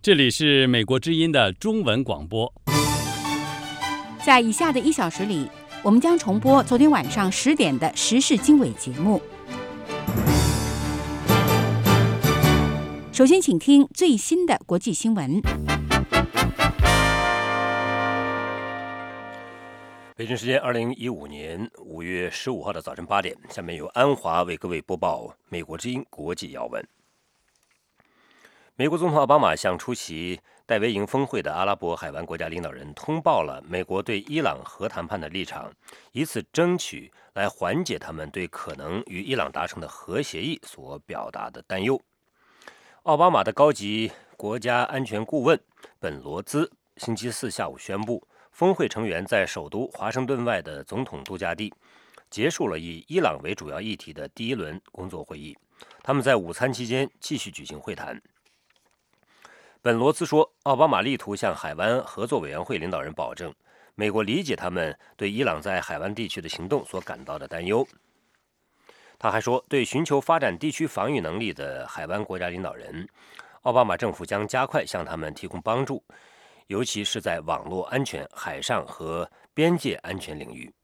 这里是美国之音的中文广播。 在以下的1小时里，我们将重播昨天晚上10点的时事经纬节目。首先，请听最新的国际新闻。 北京时间2015年5月15号的早晨8点，下面由安华为各位播报美国之音国际要闻。美国总统奥巴马向出席戴维营峰会的阿拉伯海湾国家领导人通报了美国对伊朗核谈判的立场，以此争取来缓解他们对可能与伊朗达成的核协议所表达的担忧。奥巴马的高级国家安全顾问本罗兹星期四下午宣布，峰会成员在首都华盛顿外的总统度假地结束了以伊朗为主要议题的第一轮工作会议，他们在午餐期间继续举行会谈。本罗兹说，奥巴马力图向海湾合作委员会领导人保证，美国理解他们对伊朗在海湾地区的行动所感到的担忧。他还说，对寻求发展地区防御能力的海湾国家领导人，奥巴马政府将加快向他们提供帮助，尤其是在网络安全、海上和边界安全领域。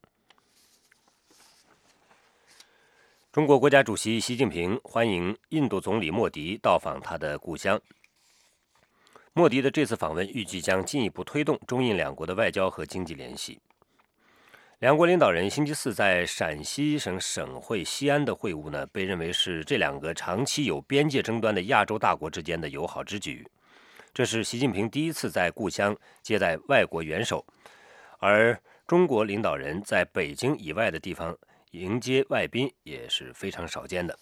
中国国家主席习近平欢迎印度总理莫迪到访他的故乡。莫迪的这次访问预计将进一步推动中印两国的外交和经济联系。两国领导人星期四在陕西省省会西安的会晤呢，被认为是这两个长期有边界争端的亚洲大国之间的友好之举。这是习近平第一次在故乡接待外国元首，而中国领导人在北京以外的地方迎接外宾也是非常少见的。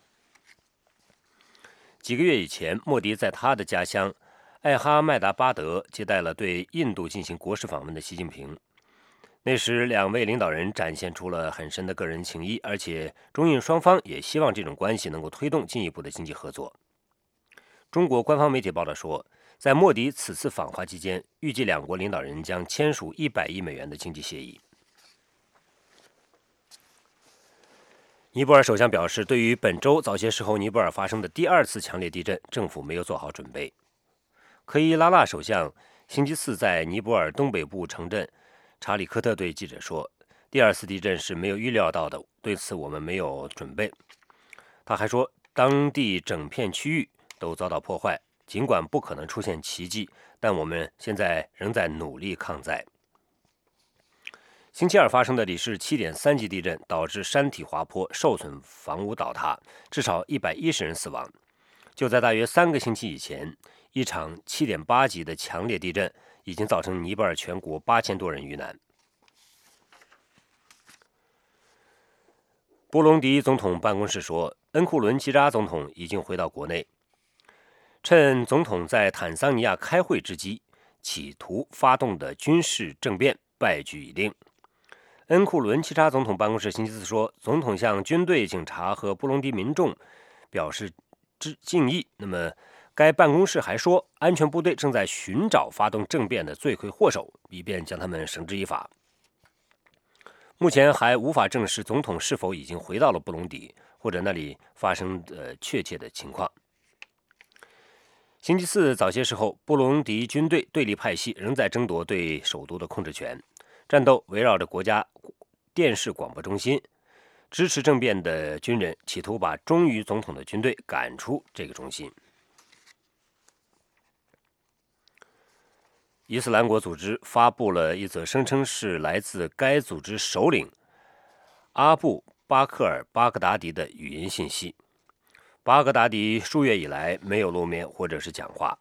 几个月以前，莫迪在他的家乡艾哈迈达巴德接待了对印度进行国事访问的习近平。那时两位领导人展现出了很深的个人情谊，而且中印双方也希望这种关系能够推动进一步的经济合作。中国官方媒体报道说，在莫迪此次访华期间，预计两国领导人将签署100亿美元的经济协议。尼泊尔首相表示，对于本周早些时候尼泊尔发生的第2次强烈地震，政府没有做好准备。科伊拉纳首相星期四在尼泊尔东北部城镇查里科特对记者说，第2次地震是没有预料到的，对此我们没有准备。他还说，当地整片区域都遭到破坏，尽管不可能出现奇迹，但我们现在仍在努力抗灾。星期二发生的里氏7.3级地震导致山体滑坡，受损房屋倒塌，至少110人死亡。就在大约3个星期以前，一场7.8级的强烈地震已经造成尼泊尔全国8000多人遇难。布隆迪总统办公室说，恩库伦齐扎总统已经回到国内，趁总统在坦桑尼亚开会之机，企图发动的军事政变败局已定。恩库伦齐扎总统办公室星期四说，总统向军队、警察和布隆迪民众表示敬意。那么该办公室还说，安全部队正在寻找发动政变的罪魁祸首，以便将他们绳之以法。目前还无法证实总统是否已经回到了布隆迪，或者那里发生的确切的情况。星期四早些时候，布隆迪军队对立派系仍在争夺对首都的控制权，战斗围绕着国家电视广播中心。支持政变的军人企图把忠于总统的军队赶出这个中心。伊斯兰国组织发布了一则声称是来自该组织首领阿布巴克尔·巴格达迪的语音信息。巴格达迪数月以来没有露面或者是讲话。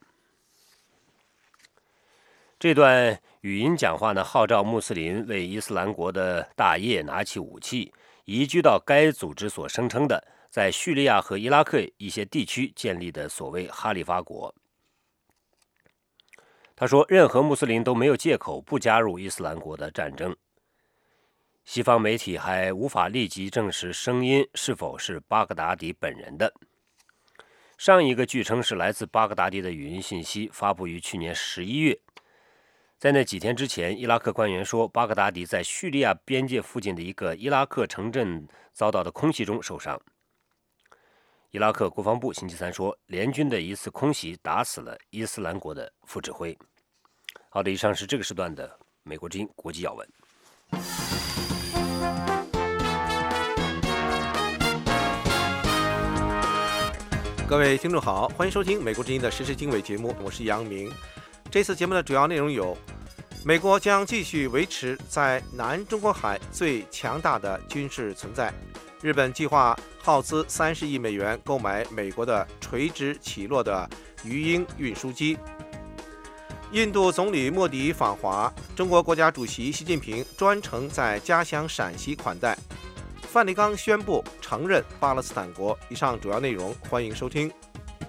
这段语音讲话呢，号召穆斯林为伊斯兰国的大业拿起武器，移居到该组织所声称的在叙利亚和伊拉克一些地区建立的所谓哈里发国。他说，任何穆斯林都没有借口不加入伊斯兰国的战争。西方媒体还无法立即证实声音是否是巴格达迪本人的。上一个据称是来自巴格达迪的语音信息发布于去年11月。在那几天之前，伊拉克官员说，巴格达迪在叙利亚边界附近的一个伊拉克城镇遭到的空袭中受伤。 伊拉克国防部星期三说，联军的一次空袭打死了伊斯兰国的副指挥。好的，以上是这个时段的美国之音国际要闻。 各位听众好，欢迎收听美国之音的时事经纬节目，我是杨明。这次节目的主要内容有：美国将继续维持在南中国海最强大的军事存在；日本计划耗资30亿美元购买美国的垂直起落的鱼鹰运输机；印度总理莫迪访华；中国国家主席习近平专程在家乡陕西款待；梵蒂冈宣布承认巴勒斯坦国。以上主要内容，欢迎收听。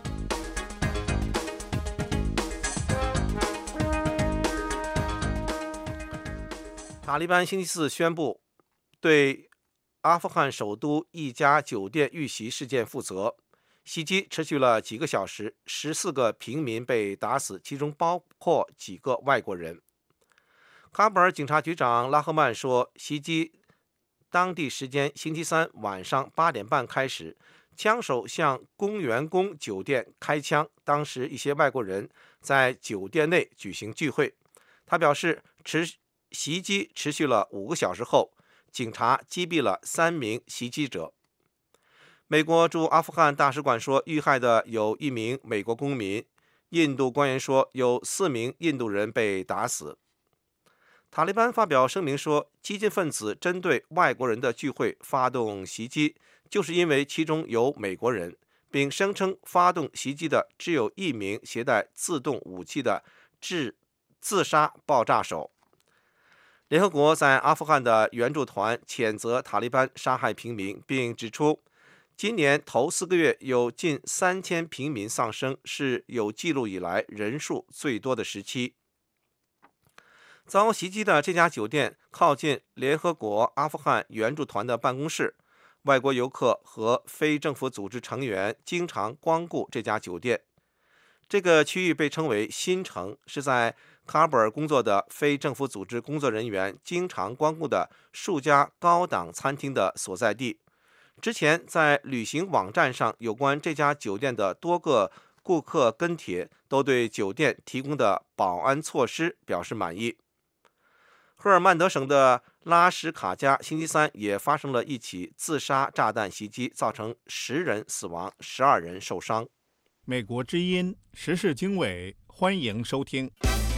塔利班星期四宣布对阿富汗首都一家酒店遇袭事件负责。袭击持续了几个小时，14个平民被打死，其中包括几个外国人。喀布尔警察局长拉赫曼说，袭击当地时间星期三晚上8点半开始，枪手向公园宫酒店开枪，当时一些外国人在酒店内举行聚会。他表示，袭击持续了5个小时后，警察击毙了3名袭击者。美国驻阿富汗大使馆说，遇害的有1名美国公民。印度官员说，有4名印度人被打死。塔利班发表声明说，激进分子针对外国人的聚会发动袭击，就是因为其中有美国人，并声称发动袭击的只有1名携带自动武器的自杀爆炸手。联合国在阿富汗的援助团谴责塔利班杀害平民，并指出，今年头4个月有近3000平民丧生，是有记录以来人数最多的时期。遭袭击的这家酒店靠近联合国阿富汗援助团的办公室，外国游客和非政府组织成员经常光顾这家酒店。这个区域被称为新城，是在喀布尔工作的非政府组织工作人员经常光顾的数家高档餐厅的所在地。之前在旅行网站上有关这家酒店的多个顾客跟帖都对酒店提供的保安措施表示满意。赫尔曼德省的拉什卡加星期三也发生了一起自杀炸弹袭击，造成10人死亡，12人受伤。 美国之音时事经纬，欢迎收听。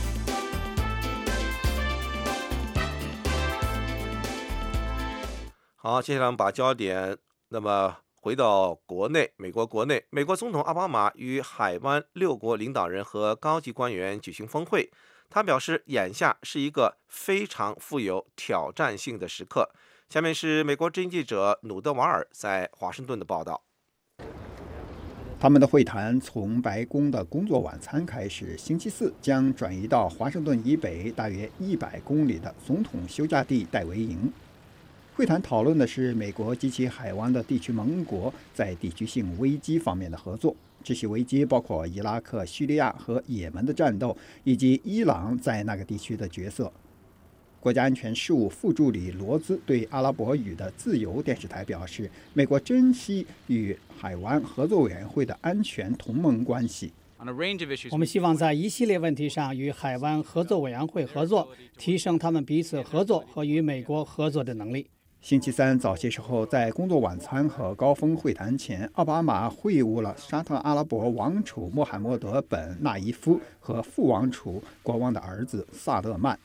好，接下来我们把焦点回到国内，美国国内，美国总统奥巴马与海湾6国领导人和高级官员举行峰会。他表示，眼下是一个非常富有挑战性的时刻。下面是美国之音记者努德瓦尔在华盛顿的报道。 他们的会谈从白宫的工作晚餐开始，星期四将转移到华盛顿以北大约100公里的总统休假地戴维营。会谈讨论的是美国及其海湾的地区盟国在地区性危机方面的合作。这些危机包括伊拉克、叙利亚和也门的战斗，以及伊朗在那个地区的角色。国家安全事务副助理罗兹对阿拉伯语的自由电视台表示，美国珍惜与海湾合作委员会的安全同盟关系。 我们希望在一系列问题上与海湾合作委员会合作，提升他们彼此合作和与美国合作的能力。 星期三早些时候，在工作晚餐和高峰会谈前，奥巴马会晤了沙特阿拉伯王储穆罕默德·本·纳伊夫和副王储国王的儿子萨勒曼。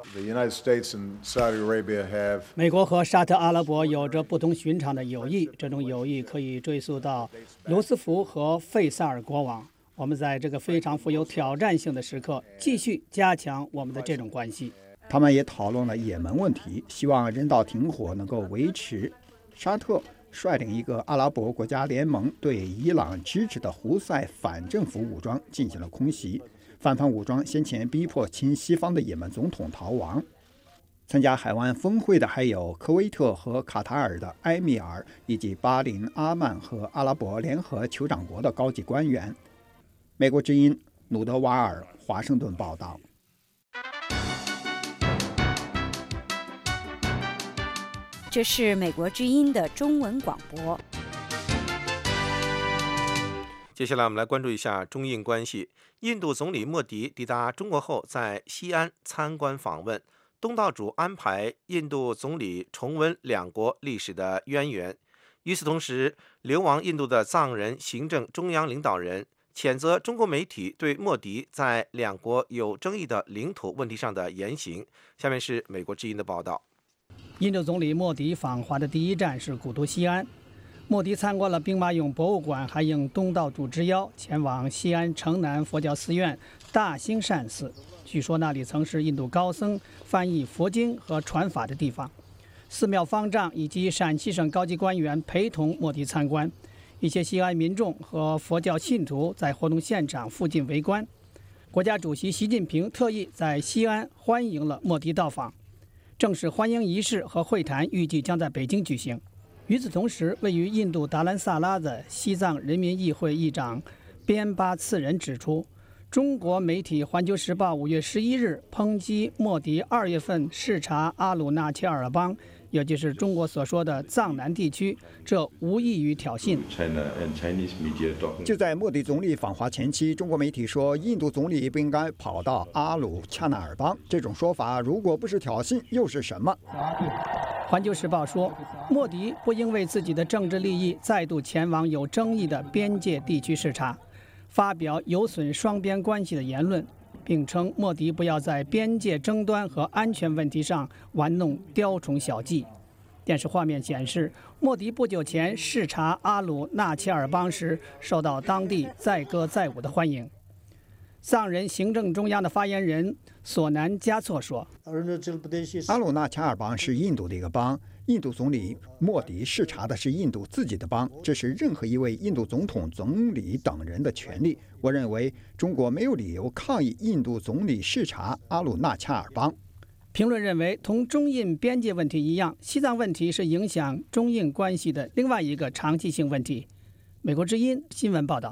美国和沙特阿拉伯有着不同寻常的友谊，这种友谊可以追溯到罗斯福和费萨尔国王。我们在这个非常富有挑战性的时刻，继续加强我们的这种关系。 他们也讨论了也门问题，希望人道停火能够维持。沙特率领一个阿拉伯国家联盟对伊朗支持的胡塞反政府武装进行了空袭，反叛武装先前逼迫亲西方的也门总统逃亡。参加海湾峰会的还有科威特和卡塔尔的埃米尔，以及巴林、阿曼和阿拉伯联合酋长国的高级官员。美国之音努德瓦尔，华盛顿报道。 这是美国之音的中文广播。 接下来我们来关注一下中印关系。印度总理莫迪抵达中国后，在西安参观访问，东道主安排印度总理重温两国历史的渊源。与此同时，流亡印度的藏人行政中央领导人谴责中国媒体对莫迪在两国有争议的领土问题上的言行。下面是美国之音的报道。 印度总理莫迪访华的第一站是古都西安。莫迪参观了兵马俑博物馆，还应东道主之邀前往西安城南佛教寺院大兴善寺。据说那里曾是印度高僧翻译佛经和传法的地方。寺庙方丈以及陕西省高级官员陪同莫迪参观，一些西安民众和佛教信徒在活动现场附近围观。国家主席习近平特意在西安欢迎了莫迪到访，正式欢迎仪式和会谈预计将在北京举行。与此同时，位于印度达兰萨拉的西藏人民议会议长边巴次仁指出，中国媒体《环球时报》5月11日抨击莫迪2月份视察阿鲁纳切尔邦，也就是中国所说的藏南地区，这无异于挑衅。 就在莫迪总理访华前期，中国媒体说印度总理不应该跑到阿鲁恰纳尔邦，这种说法如果不是挑衅，又是什么？ 环球时报说，莫迪不应为自己的政治利益再度前往有争议的边界地区视察，发表有损双边关系的言论，并称莫迪不要在边界争端和安全问题上玩弄雕虫小技。电视画面显示，莫迪不久前视察阿鲁纳切尔邦时，受到当地载歌载舞的欢迎。藏人行政中央的发言人索南加措说， 阿鲁纳恰尔邦是印度的一个邦，印度总理莫迪视察的是印度自己的邦，这是任何一位印度总统、总理等人的权利。我认为中国没有理由抗议印度总理视察阿鲁纳恰尔邦。 评论认为，同中印边界问题一样，西藏问题是影响中印关系的另外一个长期性问题。美国之音新闻报道。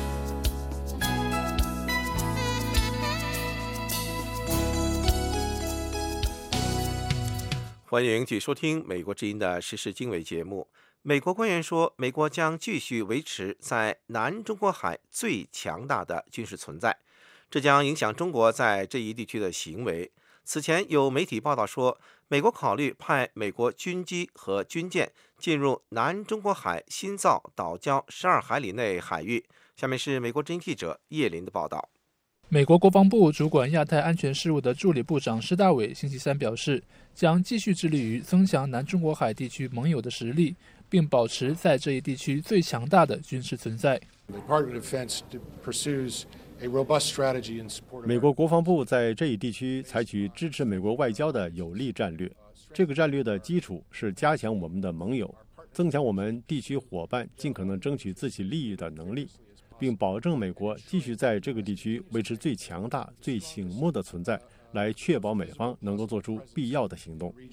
欢迎继续收听美国之音的时事经纬节目。美国官员说，美国将继续维持在南中国海最强大的军事存在，这将影响中国在这一地区的行为。此前有媒体报道说，美国考虑派美国军机和军舰进入南中国海新造岛礁12海里内海域。下面是美国之音记者叶林的报道。 美国国防部主管亚太安全事务的助理部长施大伟星期三表示，将继续致力于增强南中国海地区盟友的实力，并保持在这一地区最强大的军事存在。 美国国防部在这一地区采取支持美国外交的有力战略，这个战略的基础是加强我们的盟友，增强我们地区伙伴尽可能争取自己利益的能力，并保证美国继续在这个地区维持最强大、最醒目的存在，来确保美方能够做出必要的行动。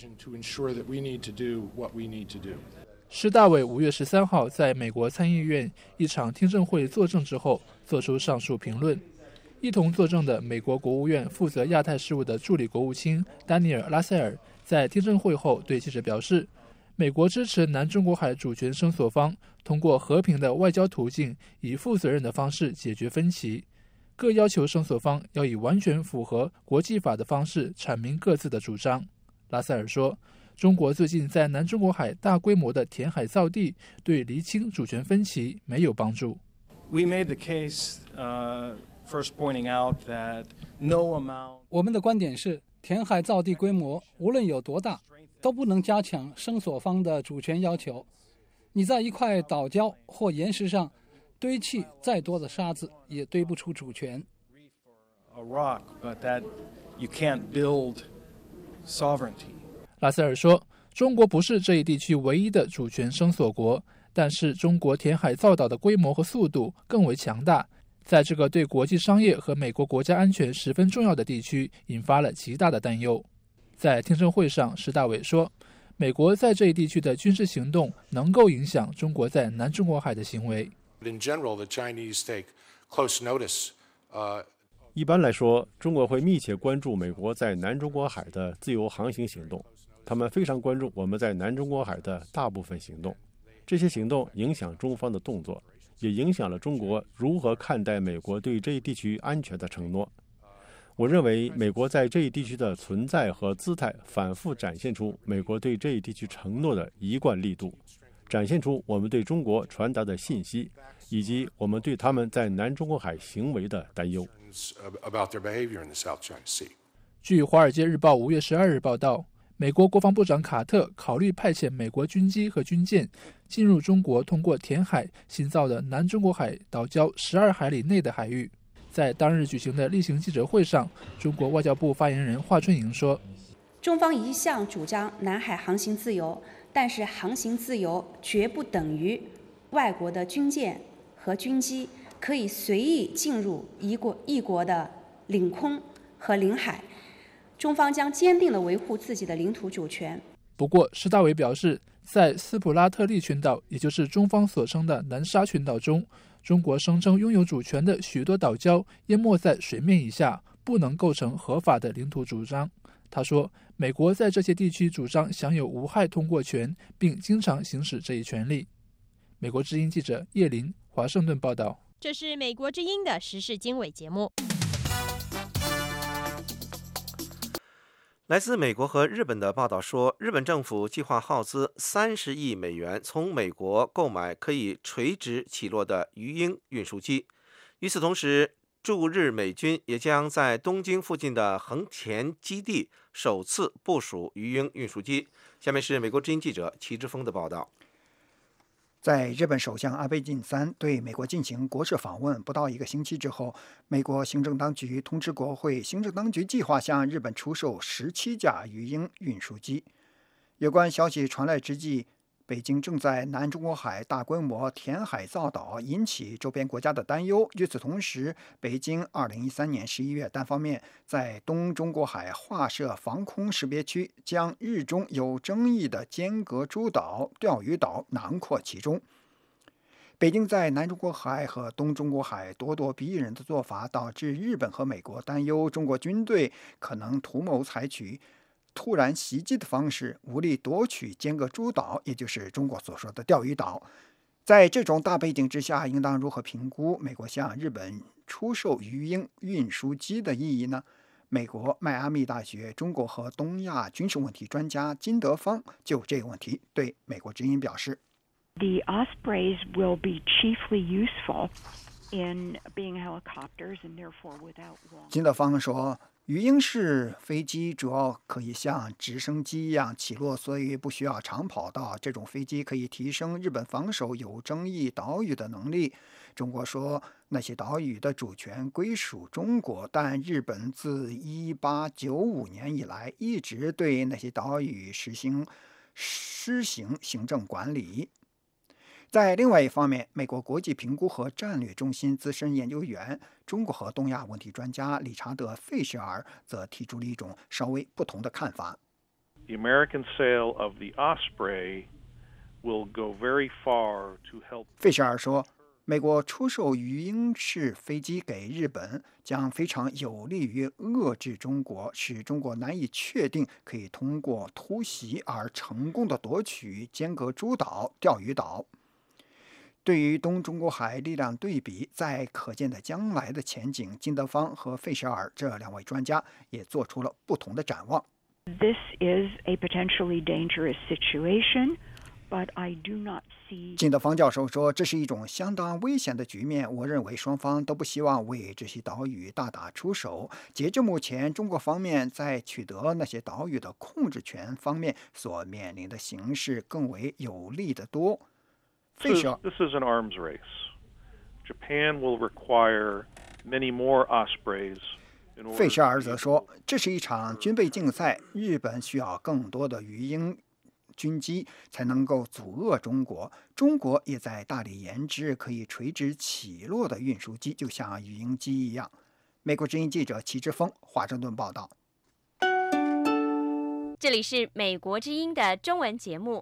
施大伟5月13号在美国参议院一场听证会作证之后，做出上述评论。一同作证的美国国务院负责亚太事务的助理国务卿丹尼尔·拉塞尔在听证会后对记者表示，美国支持南中国海主权声索方通过和平的外交途径，以负责任的方式解决分歧。各要求声索方要以完全符合国际法的方式阐明各自的主张。拉塞尔说，中国最近在南中国海大规模的填海造地，对厘清主权分歧没有帮助。 我们的观点是，填海造地规模无论有多大，都不能加强声索方的主权要求。你在一块岛礁或岩石上堆砌再多的沙子，也堆不出主权。 拉塞尔说，中国不是这一地区唯一的主权声索国，但是中国填海造岛的规模和速度更为强大，在这个对国际商业和美国国家安全十分重要的地区引发了极大的担忧。在听证会上，施大伟说，美国在这一地区的军事行动能够影响中国在南中国海的行为。 一般来说，中国会密切关注美国在南中国海的自由航行行动，他们非常关注我们在南中国海的大部分行动。这些行动影响中方的动作， 也影响了中国如何看待美国对这一地区安全的承诺。我认为美国在这一地区的存在和姿态反复展现出美国对这一地区承诺的一贯力度，展现出我们对中国传达的信息，以及我们对他们在南中国海行为的担忧。 据《华尔街日报》5月12日报道，美国国防部长卡特考虑派遣美国军机和军舰进入中国通过填海新造的南中国海岛礁12海里内的海域。在当日举行的例行记者会上，中国外交部发言人华春莹说， 中方一向主张南海航行自由，但是航行自由绝不等于外国的军舰和军机可以随意进入一国的领空和领海，中方将坚定地维护自己的领土主权。 不过，施大伟表示，在斯普拉特利群岛，也就是中方所称的南沙群岛中，中国声称拥有主权的许多岛礁淹没在水面以下，不能构成合法的领土主张。他说，美国在这些地区主张享有无害通过权，并经常行使这一权利。美国之音记者叶林，华盛顿报道。 这是美国之音的时事经纬节目。 来自美国和日本的报道说，日本政府计划耗资30亿美元从美国购买可以垂直起落的鱼鹰运输机。与此同时，驻日美军也将在东京附近的横田基地首次部署鱼鹰运输机。下面是美国之音记者齐之峰的报道。 在日本首相安倍晋三对美国进行国事访问不到1个星期之后，美国行政当局通知国会，行政当局计划向日本出售17架鱼鹰运输机。有关消息传来之际，北京正在南中国海大规模填海造岛，引起周边国家的担忧。与此同时，北京2013年11月单方面在东中国海划设防空识别区，将日中有争议的尖阁诸岛、钓鱼岛囊括其中。北京在南中国海和东中国海咄咄逼人的做法，导致日本和美国担忧中国军队可能图谋采取突然袭击的方式，武力夺取尖阁诸岛，也就是中国所说的钓鱼岛。在这种大背景之下，应当如何评估美国向日本出售鱼鹰运输机的意义呢？美国迈阿密大学中国和东亚军事问题专家金德芳就这个问题对美国之音表示 ：“The Ospreys will be chiefly useful in being helicopters, and therefore without long.” 金德芳说，鱼鹰式飞机主要可以像直升机一样起落，所以不需要长跑道。这种飞机可以提升日本防守有争议岛屿的能力。中国说那些岛屿的主权归属中国，但日本自1895年以来一直对那些岛屿施行行政管理。在另外一方面，美国国际评估和战略中心资深研究员、中国和东亚问题专家理查德·费舍尔则提出了一种稍微不同的看法。 The American sale of the Osprey will go very far to help. 费舍尔说，美国出售鱼鹰式飞机给日本，将非常有利于遏制中国，使中国难以确定可以通过突袭而成功的夺取尖阁诸岛、钓鱼岛。对于东中国海力量对比，在可见的将来的前景，金德芳和费舍尔这2位专家也做出了不同的展望。 This is a potentially dangerous situation, but I do not see. 金德芳教授说，这是一种相当危险的局面。我认为双方都不希望为这些岛屿大打出手。截至目前，中国方面在取得那些岛屿的控制权方面所面临的形势更为有利得多。 This is an arms race. Japan will require many more Ospreys. 费舍尔则说，这是一场军备竞赛，日本需要更多的鱼鹰军机才能够阻遏中国。中国也在大力研制可以垂直起落的运输机，就像鱼鹰机一样。美国之音记者齐之峰，华盛顿报道。 这里是美国之音的中文节目。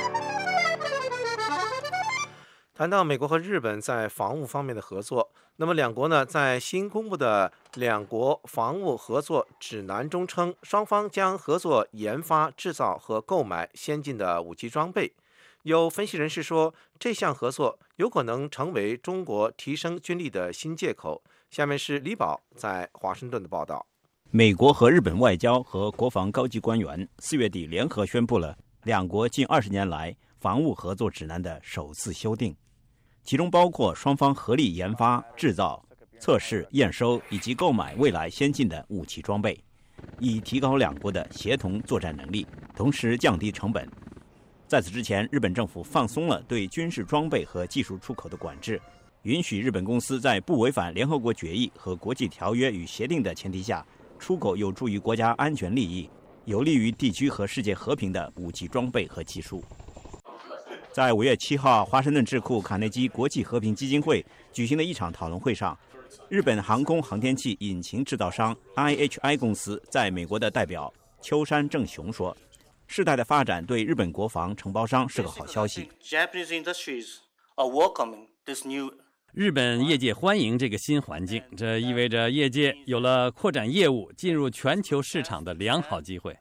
谈到美国和日本在防务方面的合作，那么两国呢在新公布的两国防务合作指南中称，双方将合作研发、制造和购买先进的武器装备。 有分析人士说，这项合作有可能成为中国提升军力的新借口。下面是李宝在华盛顿的报道。 美国和日本外交和国防高级官员4月底联合宣布了两国近20年来防务合作指南的首次修订，其中包括双方合力研发、制造、测试、验收以及购买未来先进的武器装备，以提高两国的协同作战能力，同时降低成本。在此之前，日本政府放松了对军事装备和技术出口的管制，允许日本公司在不违反联合国决议和国际条约与协定的前提下，出口有助于国家安全利益、有利于地区和世界和平的武器装备和技术。在5月7号，华盛顿智库卡内基国际和平基金会举行的一场讨论会上，日本航空航天器引擎制造商 IHI 公司在美国的代表秋山正雄说，事态的发展对日本国防承包商是个好消息。 日本业界欢迎这个新环境，这意味着业界有了扩展业务、进入全球市场的良好机会。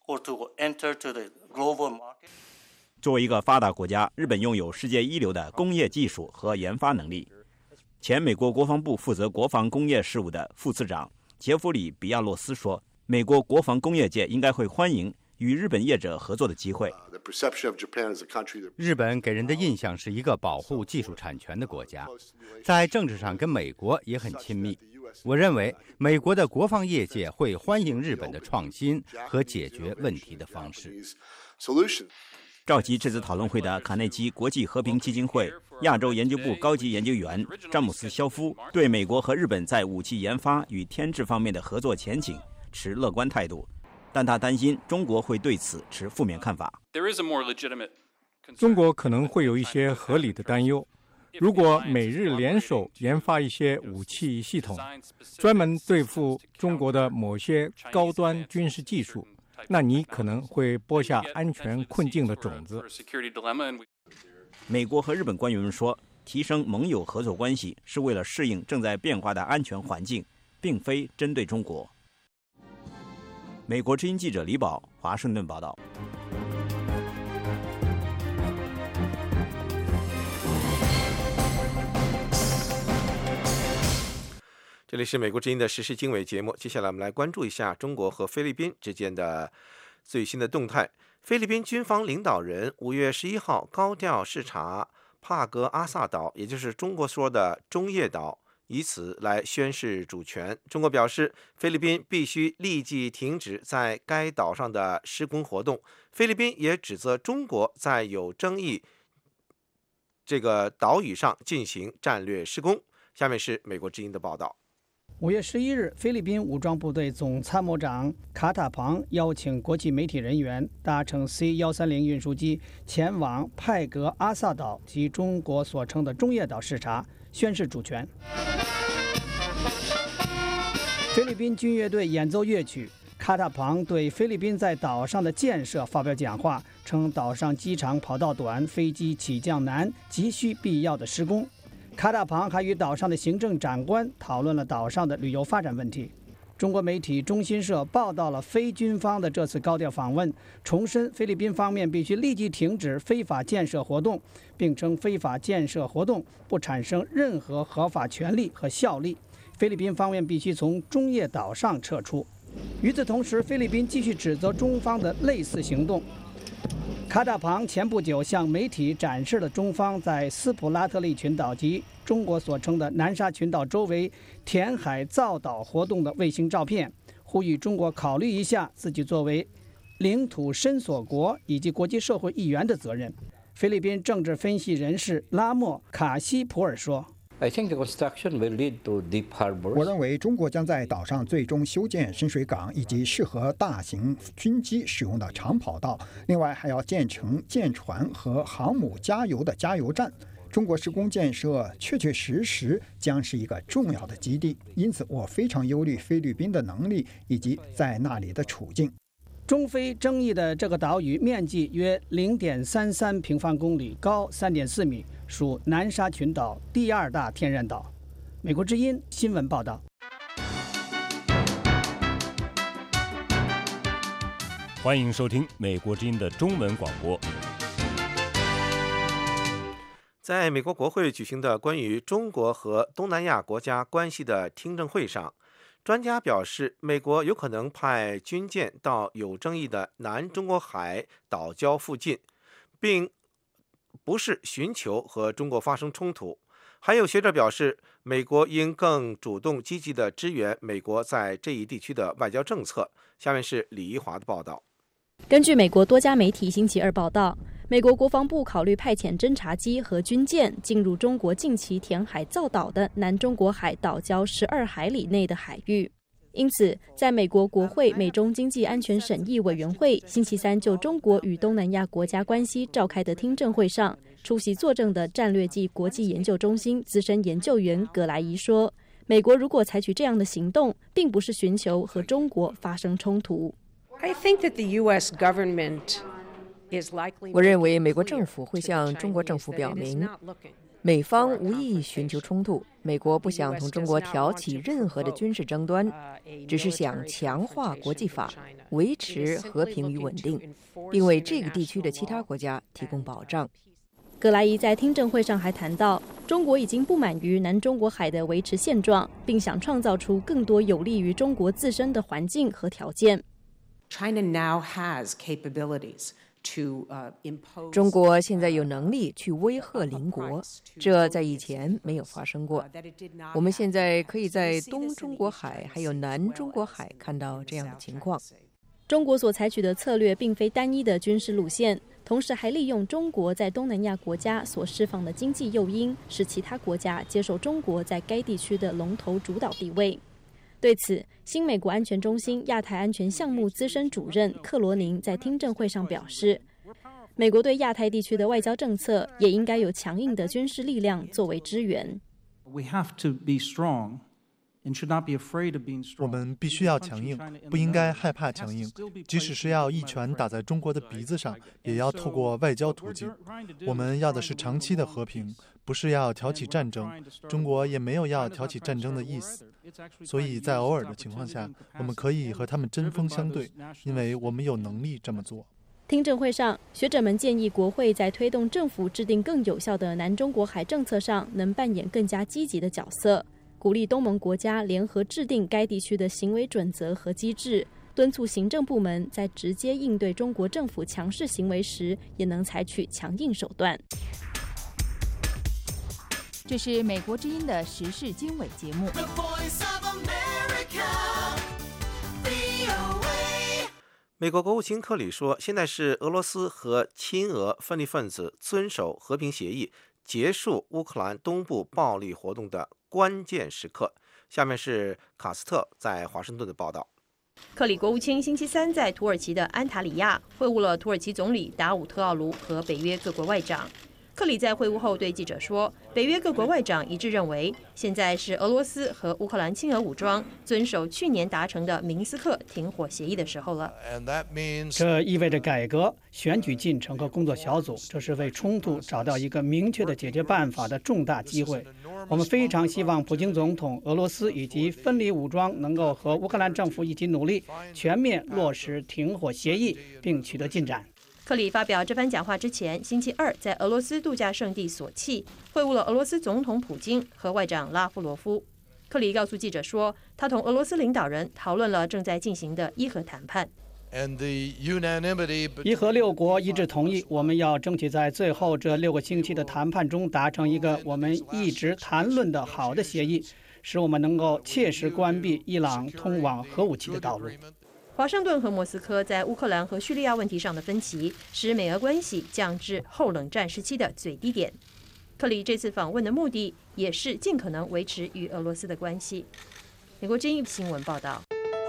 作为一个发达国家，日本拥有世界一流的工业技术和研发能力。前美国国防部负责国防工业事务的副次长杰弗里·比亚洛斯说，美国国防工业界应该会欢迎与日本业者合作的机会。 日本给人的印象是一个保护技术产权的国家，在政治上跟美国也很亲密。我认为美国的国防业界会欢迎日本的创新和解决问题的方式。 召集这次讨论会的卡内基国际和平基金会亚洲研究部高级研究员詹姆斯·肖夫对美国和日本在武器研发与添置方面的合作前景持乐观态度，但他担心中国会对此持负面看法。 中国可能会有一些合理的担忧，如果美日联手研发一些武器系统，专门对付中国的某些高端军事技术，那你可能会播下安全困境的种子。 美国和日本官员们说，提升盟友合作关系是为了适应正在变化的安全环境，并非针对中国。美国之音记者李宝，华盛顿报道。 这里是美国之音的时事经纬节目，接下来我们来关注一下中国和菲律宾之间的最新的动态。菲律宾军方领导人5月11号高调视察帕格阿萨岛，也就是中国说的中业岛，以此来宣示主权。中国表示，菲律宾必须立即停止在该岛上的施工活动。菲律宾也指责中国在有争议这个岛屿上进行战略施工。下面是美国之音的报道。 5月11日，菲律宾武装部队总参谋长卡塔庞邀请国际媒体人员搭乘 C-130 运输机前往派格阿萨岛及中国所称的中业岛视察，宣示主权。菲律宾军乐队演奏乐曲，卡塔庞对菲律宾在岛上的建设发表讲话，称岛上机场跑道短、飞机起降难，急需必要的施工。卡塔庞还与岛上的行政长官讨论了岛上的旅游发展问题。中国媒体中新社报道了非军方的这次高调访问，重申菲律宾方面必须立即停止非法建设活动，并称非法建设活动不产生任何合法权利和效力。菲律宾方面必须从中业岛上撤出。与此同时，菲律宾继续指责中方的类似行动。卡塔庞前不久向媒体展示了中方在斯普拉特利群岛及中国所称的南沙群岛周围填海造岛活动的卫星照片，呼吁中国考虑一下自己作为领土伸索国以及国际社会一员的责任。菲律宾政治分析人士拉莫卡西普尔说， 我认为中国将在岛上最终修建深水港以及适合大型军机使用的长跑道，另外还要建成舰船和航母加油的加油站。中国施工建设确确实实将是一个重要的基地，因此我非常忧虑菲律宾的能力以及在那里的处境。 中非争议的这个岛屿面积约 0.33 平方公里，高 3.4 米，属南沙群岛第2大天然岛。美国之音新闻报道。 欢迎收听美国之音的中文广播。 在美国国会举行的关于中国和东南亚国家关系的听证会上，专家表示，美国有可能派军舰到有争议的南中国海岛礁附近，并不是寻求和中国发生冲突。还有学者表示，美国应更主动积极地支援美国在这一地区的外交政策。下面是李一华的报道。 根据美国多家媒体星期二报道，美国国防部考虑派遣侦察机和军舰进入中国近期填海造岛的南中国海岛礁12海里内的海域。因此，在美国国会美中经济安全审议委员会星期三就中国与东南亚国家关系召开的听证会上，出席作证的战略暨国际研究中心资深研究员葛莱仪说，美国如果采取这样的行动，并不是寻求和中国发生冲突。 我认为美国政府会向中国政府表明，美方无意寻求冲突，美国不想同中国挑起任何的军事争端，只是想强化国际法，维持和平与稳定，并为这个地区的其他国家提供保障。 葛莱仪在听证会上还谈到，中国已经不满于南中国海的维持现状，并想创造出更多有利于中国自身的环境和条件。 中国现在有能力去威吓邻国，这在以前没有发生过。我们现在可以在东中国海还有南中国海看到这样的情况。 中国所采取的策略并非单一的军事路线，同时还利用中国在东南亚国家所释放的经济诱因，使其他国家接受中国在该地区的龙头主导地位。对此，新美国安全中心亚太安全项目资深主任克罗宁在听证会上表示，美国对亚太地区的外交政策也应该有强硬的军事力量作为支援。 我们必须要强硬，不应该害怕强硬，即使是要一拳打在中国的鼻子上，也要透过外交途径。我们要的是长期的和平，不是要挑起战争，中国也没有要挑起战争的意思。所以在偶尔的情况下，我们可以和他们针锋相对，因为我们有能力这么做。 听证会上，学者们建议国会在推动政府制定更有效的南中国海政策上能扮演更加积极的角色，鼓励东盟国家联合制定该地区的行为准则和机制，敦促行政部门在直接应对中国政府强势行为时也能采取强硬手段。 这是美国之音的时事经纬节目。 美国国务卿克里说，现在是俄罗斯和亲俄分离分子遵守和平协议，结束乌克兰东部暴力活动的关键时刻。下面是卡斯特在华盛顿的报道。 克里国务卿星期三在土耳其的安塔里亚会晤了土耳其总理达武特奥卢和北约各国外长。克里在会晤后对记者说，北约各国外长一致认为，现在是俄罗斯和乌克兰亲俄武装遵守去年达成的明斯克停火协议的时候了。 这意味着改革、选举进程和工作小组，这是为冲突找到一个明确的解决办法的重大机会。我们非常希望普京总统、俄罗斯以及分离武装能够和乌克兰政府一起努力，全面落实停火协议，并取得进展。 克里发表这番讲话之前，星期二在俄罗斯度假胜地索契会晤了俄罗斯总统普京和外长拉夫罗夫。克里告诉记者说，他同俄罗斯领导人讨论了正在进行的伊核谈判。 伊核6国一致同意，我们要争取在最后这6个星期的谈判中达成一个我们一直谈论的好的协议，使我们能够切实关闭伊朗通往核武器的道路。 华盛顿和莫斯科在乌克兰和叙利亚问题上的分歧，使美俄关系降至后冷战时期的最低点。克里这次访问的目的也是尽可能维持与俄罗斯的关系。美国之音新闻报道。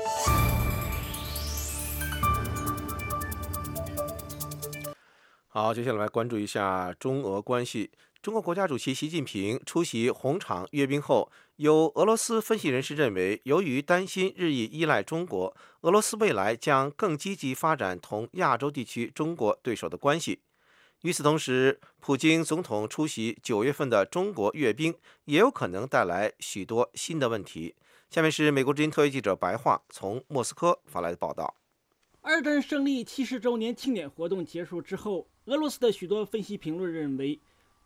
好，接下来关注一下中俄关系。中国国家主席习近平出席红场阅兵后，有俄罗斯分析人士认为，由于担心日益依赖中国，俄罗斯未来将更积极发展同亚洲地区中国对手的关系。与此同时，普京总统出席9月份的中国阅兵，也有可能带来许多新的问题。下面是美国之音特约记者白桦从莫斯科发来的报道。 二战胜利70周年庆典活动结束之后，俄罗斯的许多分析评论认为，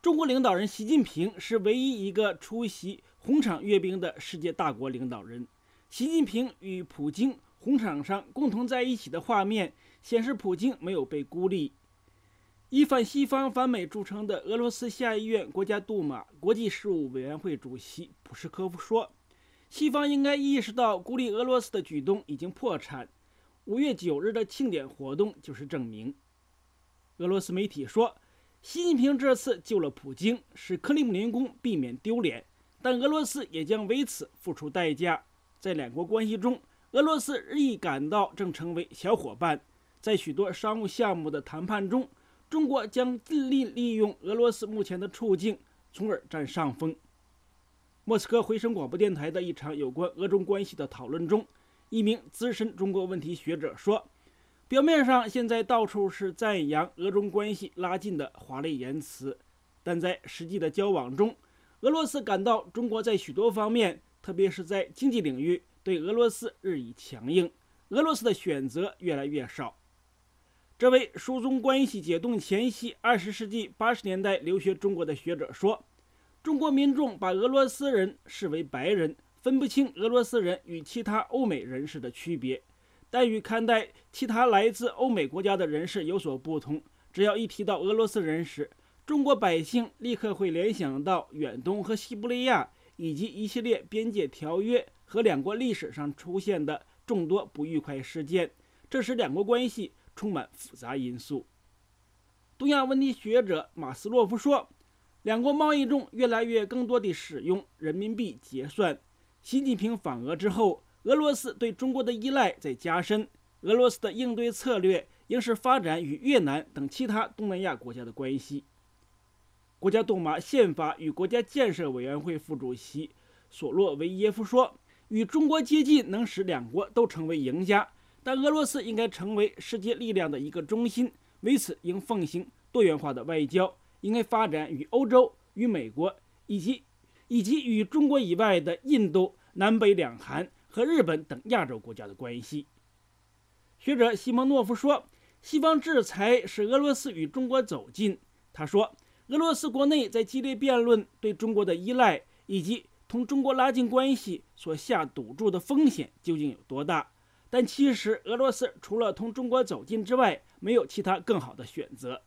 中国领导人习近平是唯一一个出席红场阅兵的世界大国领导人。习近平与普京红场上共同在一起的画面显示，普京没有被孤立。以反西方反美著称的俄罗斯下议院国家杜马国际事务委员会主席普什科夫说，西方应该意识到孤立俄罗斯的举动已经破产。5月9日的庆典活动就是证明。俄罗斯媒体说，习近平这次救了普京，使克里姆林宫避免丢脸，但俄罗斯也将为此付出代价。在两国关系中，俄罗斯日益感到正成为小伙伴。在许多商务项目的谈判中，中国将尽力利用俄罗斯目前的处境，从而占上风。莫斯科回声广播电台的一场有关俄中关系的讨论中，一名资深中国问题学者说，表面上现在到处是赞扬俄中关系拉近的华丽言辞，但在实际的交往中，俄罗斯感到中国在许多方面，特别是在经济领域，对俄罗斯日益强硬，俄罗斯的选择越来越少。这位疏中关系解冻前夕20世纪80年代留学中国的学者说，中国民众把俄罗斯人视为白人，分不清俄罗斯人与其他欧美人士的区别，但与看待其他来自欧美国家的人士有所不同。只要一提到俄罗斯人时，中国百姓立刻会联想到远东和西伯利亚，以及一系列边界条约和两国历史上出现的众多不愉快事件，这使两国关系充满复杂因素。东亚问题学者马斯洛夫说，两国贸易中越来越更多地使用人民币结算。习近平访俄之后，俄罗斯对中国的依赖在加深，俄罗斯的应对策略应是发展与越南等其他东南亚国家的关系。国家杜马宪法与国家建设委员会副主席索洛维耶夫说，与中国接近能使两国都成为赢家，但俄罗斯应该成为世界力量的一个中心，为此应奉行多元化的外交，应该发展与欧洲、与美国以及与中国以外的印度、南北两韩和日本等亚洲国家的关系。学者西蒙诺夫说，西方制裁使俄罗斯与中国走近。他说，俄罗斯国内在激烈辩论对中国的依赖以及同中国拉近关系所下赌注的风险究竟有多大，但其实俄罗斯除了同中国走近之外，没有其他更好的选择。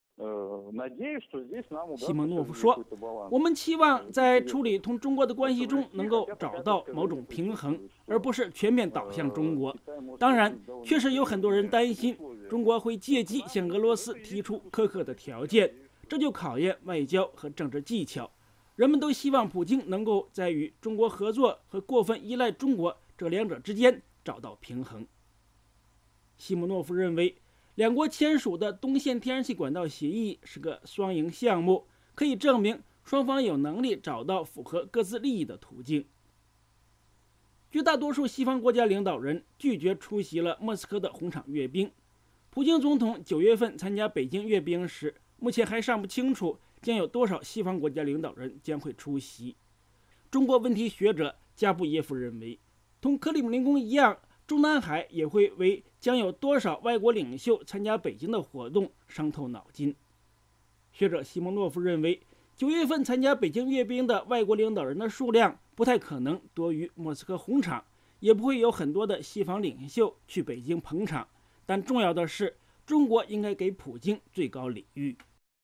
西蒙诺夫说，我们期望在处理同中国的关系中能够找到某种平衡，而不是全面倒向中国。当然，确实有很多人担心中国会借机向俄罗斯提出苛刻的条件，这就考验外交和政治技巧。人们都希望普京能够在与中国合作和过分依赖中国这两者之间找到平衡。西蒙诺夫认为，两国签署的东线天然气管道协议是个双赢项目，可以证明双方有能力找到符合各自利益的途径。绝大多数西方国家领导人拒绝出席了莫斯科的红场阅兵。普京总统9月份参加北京阅兵时，目前还尚不清楚将有多少西方国家领导人将会出席。中国问题学者加布耶夫认为，同克里姆林宫一样，中南海也会为将有多少外国领袖参加北京的活动伤透脑筋。学者西蒙诺夫认为，9月份参加北京阅兵的外国领导人的数量不太可能多于莫斯科红场，也不会有很多的西方领袖去北京捧场。但重要的是，中国应该给普京最高礼遇。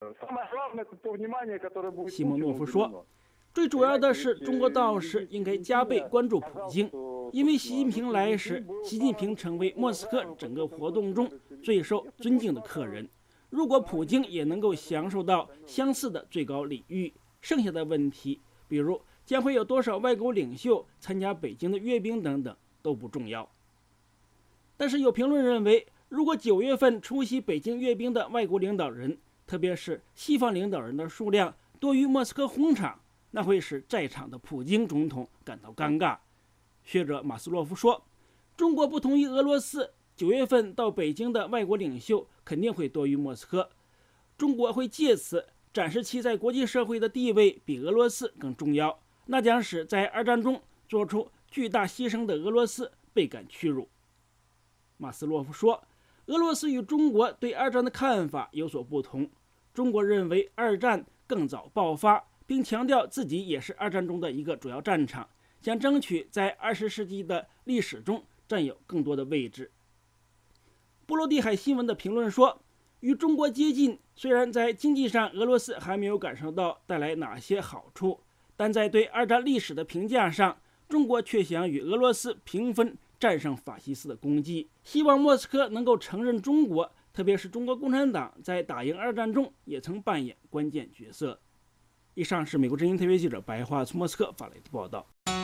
西蒙诺夫说，最主要的是中国到时应该加倍关注普京，因为习近平来时，习近平成为莫斯科整个活动中最受尊敬的客人。如果普京也能够享受到相似的最高礼遇，剩下的问题，比如将会有多少外国领袖参加北京的阅兵等等，都不重要。但是有评论认为，如果9月份出席北京阅兵的外国领导人，特别是西方领导人的数量多于莫斯科红场，那会使在场的普京总统感到尴尬。学者马斯洛夫说，中国不同于俄罗斯，9月份到北京的外国领袖肯定会多于莫斯科。中国会借此展示其在国际社会的地位比俄罗斯更重要，那将使在二战中做出巨大牺牲的俄罗斯倍感屈辱。马斯洛夫说，俄罗斯与中国对二战的看法有所不同。中国认为二战更早爆发，并强调自己也是二战中的一个主要战场，想争取在20世纪的历史中占有更多的位置。波罗的海新闻的评论说，与中国接近，虽然在经济上俄罗斯还没有感受到带来哪些好处，但在对二战历史的评价上，中国却想与俄罗斯平分战胜法西斯的功绩，希望莫斯科能够承认中国，特别是中国共产党在打赢二战中也曾扮演关键角色。以上是美国之音特约记者白桦从莫斯科发来的报道。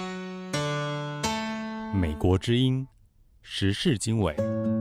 美国之音时事经纬。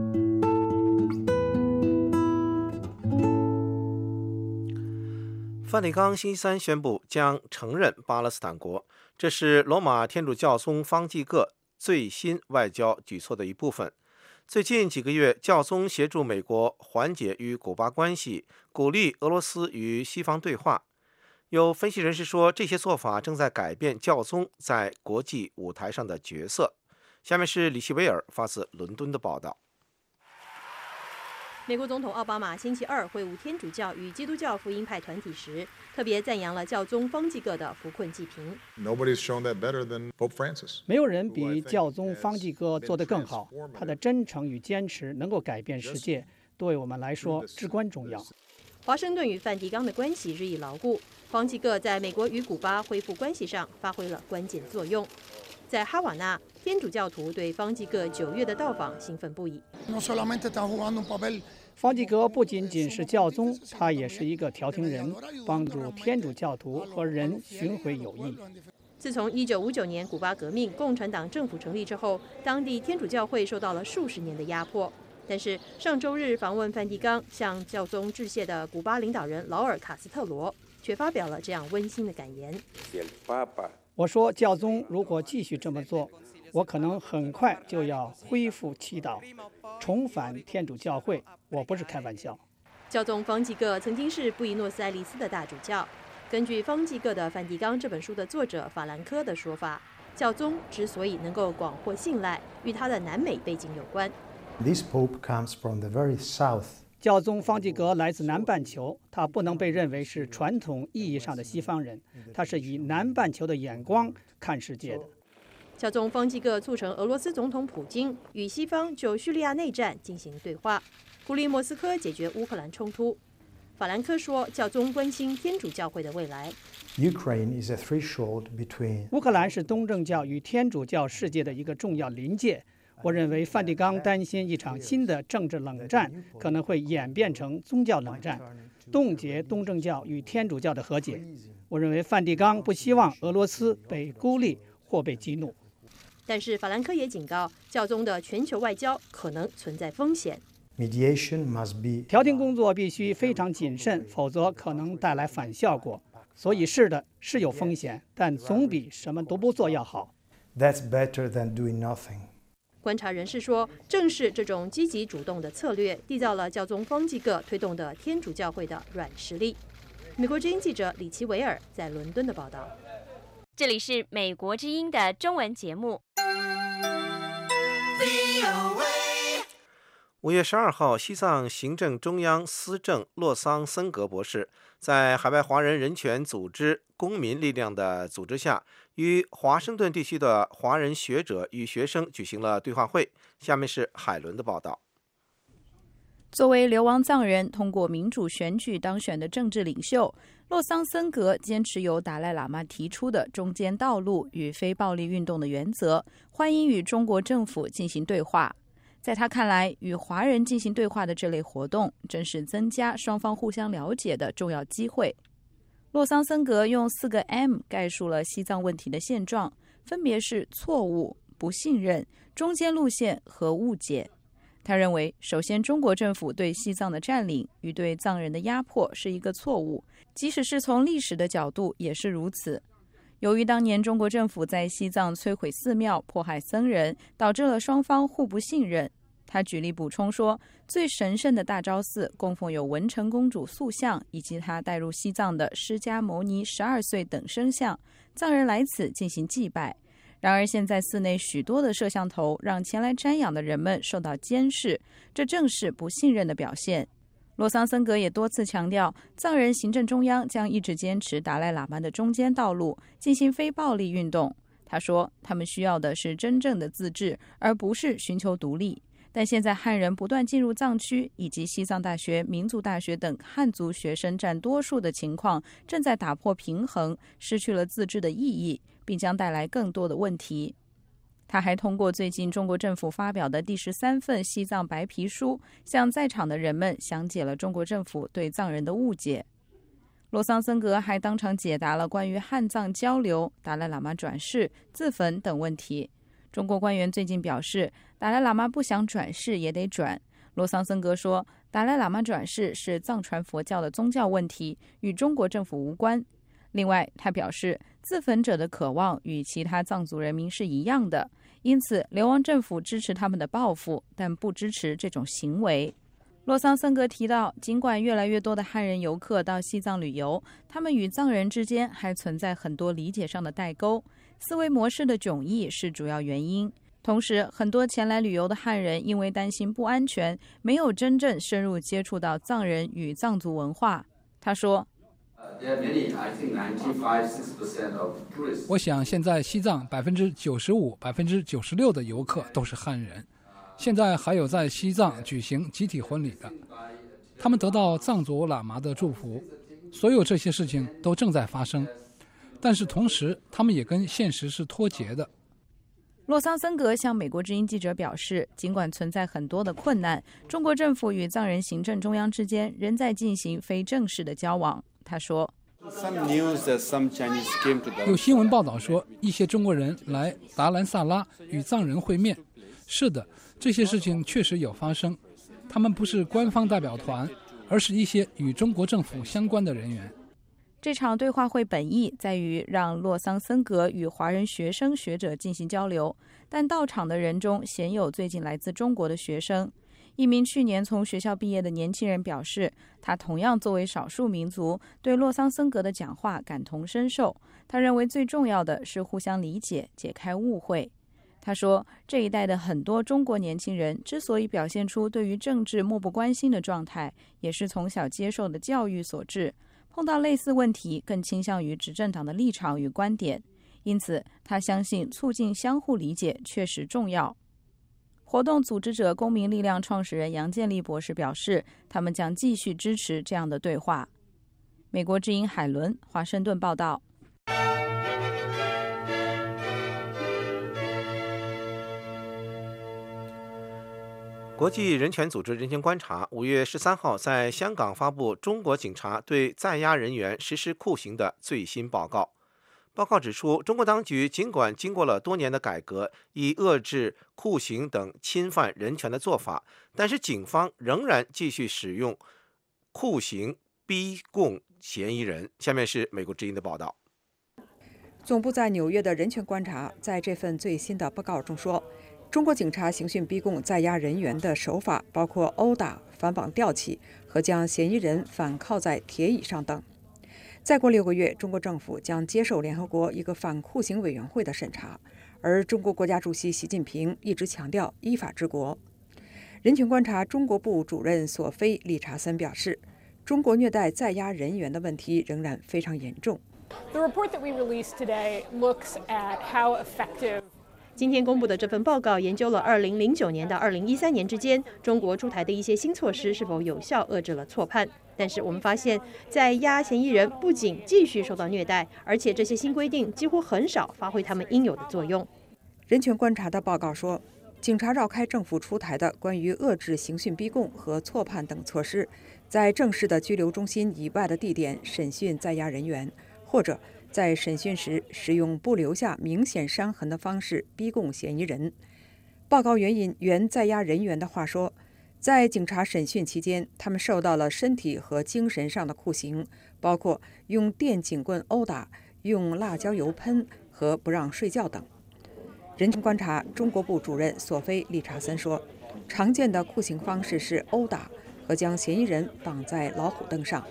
梵蒂冈星期三宣布将承认巴勒斯坦国，这是罗马天主教宗方济各最新外交举措的一部分。最近几个月，教宗协助美国缓解与古巴关系，鼓励俄罗斯与西方对话。有分析人士说，这些做法正在改变教宗在国际舞台上的角色。下面是李希维尔发自伦敦的报道。 美国总统奥巴马星期二会晤天主教与基督教福音派团体时，特别赞扬了教宗方济各的扶困济贫。 没有人比教宗方济各做得更好，他的真诚与坚持能够改变世界，对我们来说至关重要。 华盛顿与梵蒂冈的关系日益牢固，方济各在美国与古巴恢复关系上发挥了关键作用。在哈瓦那，天主教徒对方济各9月的到访兴奋不已。 方济各不仅仅是教宗，他也是一个调停人，帮助天主教徒和人寻回友谊。 自从1959年古巴革命、共产党政府成立之后，当地天主教会受到了数十年的压迫。但是上周日访问梵蒂冈向教宗致谢的古巴领导人劳尔·卡斯特罗却发表了这样温馨的感言。 我说，教宗如果继续这么做，我可能很快就要恢复祈祷，重返天主教会。我不是开玩笑。 教宗方济各曾经是布宜诺斯艾利斯的大主教。根据方济各的《梵蒂冈》这本书的作者法兰科的说法，教宗之所以能够广获信赖，与他的南美背景有关。 This Pope comes from the very south. 教宗方济各来自南半球，他不能被认为是传统意义上的西方人，他是以南半球的眼光看世界的。 教宗方济各促成俄罗斯总统普京与西方就叙利亚内战进行对话，鼓励莫斯科解决乌克兰冲突。法兰科说，教宗关心天主教会的未来。 Ukraine is a threshold between. 乌克兰是东正教与天主教世界的一个重要临界。我认为梵蒂冈担心一场新的政治冷战可能会演变成宗教冷战，冻结东正教与天主教的和解。我认为梵蒂冈不希望俄罗斯被孤立或被激怒。 但是法兰科也警告，教宗的全球外交可能存在风险。 Mediation must be. 调停工作必须非常谨慎，否则可能带来反效果。所以是的，是有风险，但总比什么都不做要好。 That's better than doing nothing. 观察人士说，正是这种积极主动的策略，缔造了教宗方济各推动的天主教会的软实力。美国之音记者李奇维尔在伦敦的报道。 这里是美国之音的中文节目。 5月12号，西藏行政中央司政洛桑森格博士在海外华人人权组织公民力量的组织下，与华盛顿地区的华人学者与学生举行了对话会。下面是海伦的报道。 作为流亡藏人通过民主选举当选的政治领袖，洛桑森格坚持由达赖喇嘛提出的中间道路与非暴力运动的原则，欢迎与中国政府进行对话。在他看来，与华人进行对话的这类活动正是增加双方互相了解的重要机会。洛桑森格用4个 M 概述了西藏问题的现状，分别是错误、不信任、中间路线和误解。他认为，首先中国政府对西藏的占领与对藏人的压迫是一个错误，即使是从历史的角度也是如此。由于当年中国政府在西藏摧毁寺庙、迫害僧人，导致了双方互不信任。他举例补充说，最神圣的大昭寺供奉有文成公主塑像以及他带入西藏的释迦牟尼12岁等身像，藏人来此进行祭拜。然而现在寺内许多的摄像头让前来瞻仰的人们受到监视，这正是不信任的表现。 洛桑森格也多次强调，藏人行政中央将一直坚持达赖喇嘛的中间道路，进行非暴力运动。他说，他们需要的是真正的自治，而不是寻求独立。但现在汉人不断进入藏区，以及西藏大学、民族大学等汉族学生占多数的情况，正在打破平衡，失去了自治的意义，并将带来更多的问题。他还通过最近中国政府发表的第13份西藏白皮书，向在场的人们详解了中国政府对藏人的误解。洛桑森格还当场解答了关于汉藏交流、达赖喇嘛转世、自焚等问题。中国官员最近表示，达赖喇嘛不想转世也得转。洛桑森格说，达赖喇嘛转世是藏传佛教的宗教问题，与中国政府无关。另外，他表示，自焚者的渴望与其他藏族人民是一样的，因此流亡政府支持他们的报复，但不支持这种行为。洛桑森格提到，尽管越来越多的汉人游客到西藏旅游，他们与藏人之间还存在很多理解上的代沟，思维模式的迥异是主要原因。同时，很多前来旅游的汉人因为担心不安全，没有真正深入接触到藏人与藏族文化。他说， 我想现在西藏95%、96%的游客都是汉人。现在还有在西藏举行集体婚礼的，他们得到藏族喇嘛的祝福。所有这些事情都正在发生，但是同时他们也跟现实是脱节的。 洛桑森格向美国之音记者表示，尽管存在很多的困难，中国政府与藏人行政中央之间仍在进行非正式的交往。他说， 有新闻报道说，一些中国人来达兰萨拉与藏人会面。是的，这些事情确实有发生，他们不是官方代表团，而是一些与中国政府相关的人员。 这场对话会本意在于让洛桑森格与华人学生学者进行交流，但到场的人中鲜有最近来自中国的学生。一名去年从学校毕业的年轻人表示，他同样作为少数民族，对洛桑森格的讲话感同身受。他认为最重要的是互相理解，解开误会。他说，这一代的很多中国年轻人之所以表现出对于政治漠不关心的状态，也是从小接受的教育所致，碰到类似问题更倾向于执政党的立场与观点。因此，他相信促进相互理解确实重要。活动组织者公民力量创始人杨建立博士表示，他们将继续支持这样的对话。美国之音海伦，华盛顿报道。 国际人权组织人权观察5月13号在香港发布中国警察对在押人员实施酷刑的最新报告。报告指出，中国当局尽管经过了多年的改革，以遏制酷刑等侵犯人权的做法，但是警方仍然继续使用酷刑逼供嫌疑人。下面是美国之音的报道。 总部在纽约的人权观察在这份最新的报告中说，中国警察刑讯逼供在押人员的手法包括殴打、反绑吊起和将嫌疑人反铐在铁椅上等。再过6个月，中国政府将接受联合国一个反酷刑委员会的审查，而中国国家主席习近平一直强调依法治国。人权观察中国部主任索菲·理查森表示，中国虐待在押人员的问题仍然非常严重。 今天公布的这份报告研究了2009年到2013年之间中国出台的一些新措施是否有效遏制了错判。但是我们发现，在押嫌疑人不仅继续受到虐待，而且这些新规定几乎很少发挥他们应有的作用。 人权观察的报告说，警察绕开政府出台的关于遏制刑讯逼供和错判等措施，在正式的拘留中心以外的地点审讯在押人员，或者在审讯时使用不留下明显伤痕的方式逼供嫌疑人。报告援引原在押人员的话说，在警察审讯期间，他们受到了身体和精神上的酷刑，包括用电警棍殴打、用辣椒油喷和不让睡觉等。人权观察中国部主任索菲·理查森说，常见的酷刑方式是殴打和将嫌疑人绑在老虎凳上。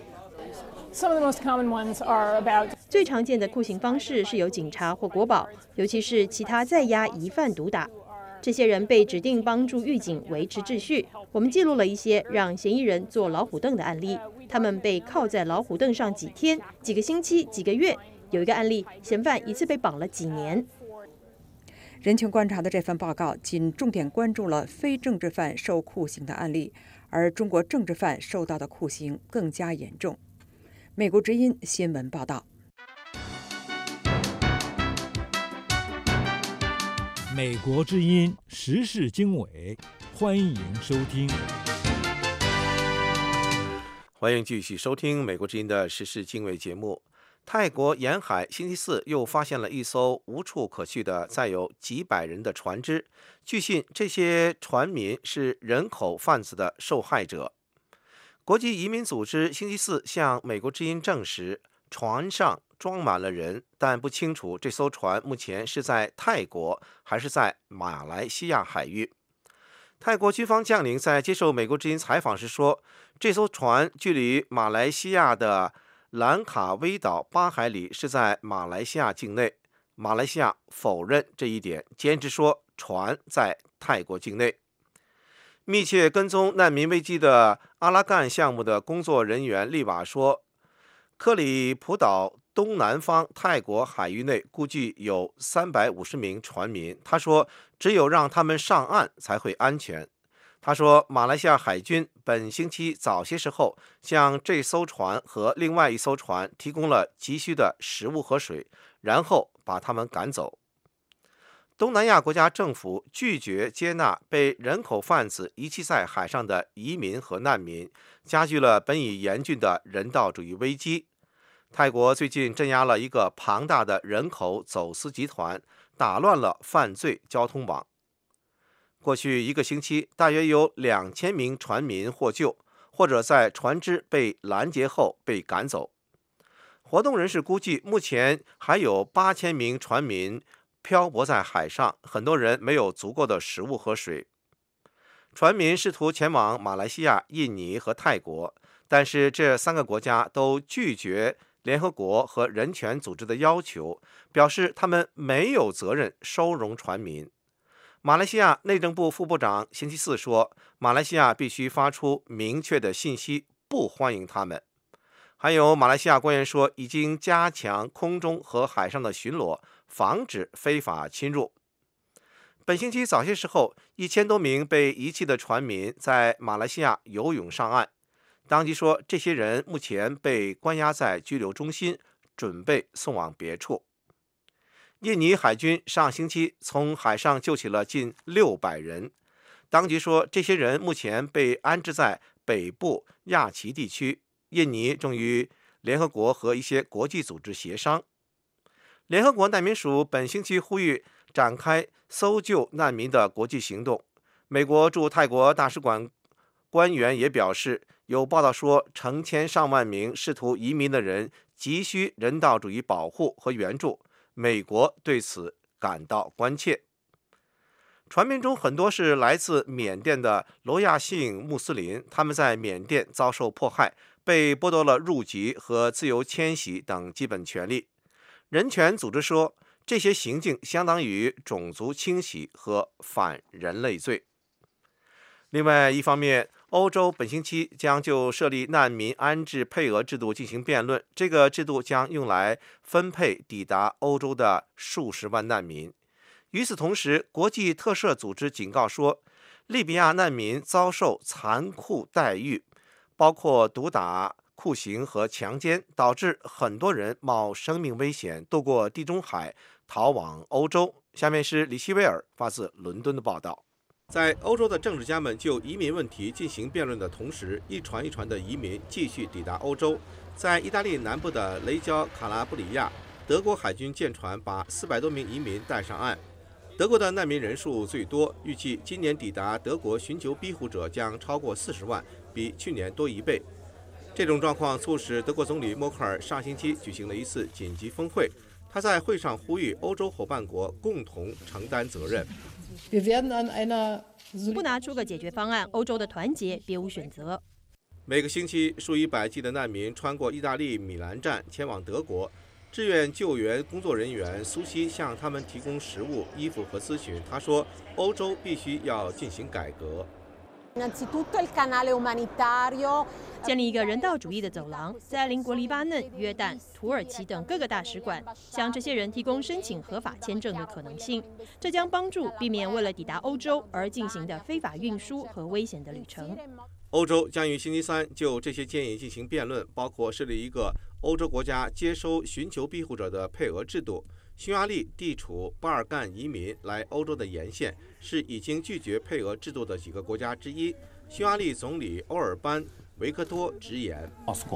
最常见的酷刑方式是由警察或国保，尤其是其他在押疑犯毒打。 这些人被指定帮助狱警维持秩序。我们记录了一些让嫌疑人坐老虎凳的案例，他们被铐在老虎凳上几天、几个星期、几个月。有一个案例，嫌犯一次被绑了几年。 人权观察的这份报告仅重点关注了非政治犯受酷刑的案例，而中国政治犯受到的酷刑更加严重。美国之音新闻报道。 美国之音时事经纬，欢迎收听。 欢迎继续收听美国之音的时事经纬节目。泰国沿海星期四又发现了一艘无处可去的载有几百人的船只，据信这些船民是人口贩子的受害者。国际移民组织星期四向美国之音证实，船上装满了人，但不清楚这艘船目前是在泰国还是在马来西亚海域。泰国军方将领在接受美国之音采访时说，这艘船距离马来西亚的兰卡威岛8海里，是在马来西亚境内。马来西亚否认这一点，坚持说船在泰国境内。密切跟踪难民危机的阿拉干项目的工作人员利瓦说，克里普岛东南方泰国海域内估计有350名船民。他说，只有让他们上岸才会安全。他说，马来西亚海军本星期早些时候向这艘船和另外一艘船提供了急需的食物和水，然后把他们赶走。东南亚国家政府拒绝接纳被人口贩子遗弃在海上的移民和难民，加剧了本已严峻的人道主义危机。泰国最近镇压了一个庞大的人口走私集团，打乱了犯罪交通网。过去一个星期，大约有2000名船民获救，或者在船只被拦截后被赶走。活动人士估计，目前还有8000名船民漂泊在海上，很多人没有足够的食物和水。船民试图前往马来西亚、印尼和泰国，但是这3个国家都拒绝联合国和人权组织的要求，表示他们没有责任收容船民。马来西亚内政部副部长星期四说，马来西亚必须发出明确的信息，不欢迎他们。还有马来西亚官员说，已经加强空中和海上的巡逻，防止非法侵入。本星期早些时候，1000多名被遗弃的船民在马来西亚游泳上岸。当局说，这些人目前被关押在拘留中心，准备送往别处。印尼海军上星期从海上救起了近600人。当局说，这些人目前被安置在北部亚齐地区。印尼正与联合国和一些国际组织协商。联合国难民署本星期呼吁展开搜救难民的国际行动。美国驻泰国大使馆官员也表示，有报道说，成千上万名试图移民的人急需人道主义保护和援助。美国对此感到关切。船民中很多是来自缅甸的罗亚姓穆斯林，他们在缅甸遭受迫害，被剥夺了入籍和自由迁徙等基本权利。人权组织说，这些行径相当于种族清洗和反人类罪。另外一方面，欧洲本星期将就设立难民安置配额制度进行辩论，这个制度将用来分配抵达欧洲的数十万难民。与此同时，国际特赦组织警告说，利比亚难民遭受残酷待遇，包括毒打、酷刑和强奸，导致很多人冒生命危险渡过地中海逃往欧洲。下面是李希威尔发自伦敦的报道。在欧洲的政治家们就移民问题进行辩论的同时，一船一船的移民继续抵达欧洲。在意大利南部的雷焦卡拉布里亚，德国海军舰船把400多名移民带上岸。德国的难民人数最多，预计今年抵达德国寻求庇护者将超过40万，比去年多1倍。这种状况促使德国总理默克尔上星期举行了一次紧急峰会，他在会上呼吁欧洲伙伴国共同承担责任。 不拿出个解决方案，欧洲的团结别无选择。 每个星期，数以百计的难民穿过意大利米兰站前往德国， 志愿救援工作人员苏西向他们提供食物、衣服和咨询。他说，欧洲必须要进行改革。 建立一个人道主义的走廊，在邻国黎巴嫩、约旦、土耳其等各个大使馆，向这些人提供申请合法签证的可能性。这将帮助避免为了抵达欧洲而进行的非法运输和危险的旅程。 欧洲将于星期三就这些建议进行辩论，包括设立一个欧洲国家接收寻求庇护者的配额制度。匈牙利地处巴尔干移民来欧洲的沿线，是已经拒绝配额制度的几个国家之一。匈牙利总理欧尔班·维克多直言：“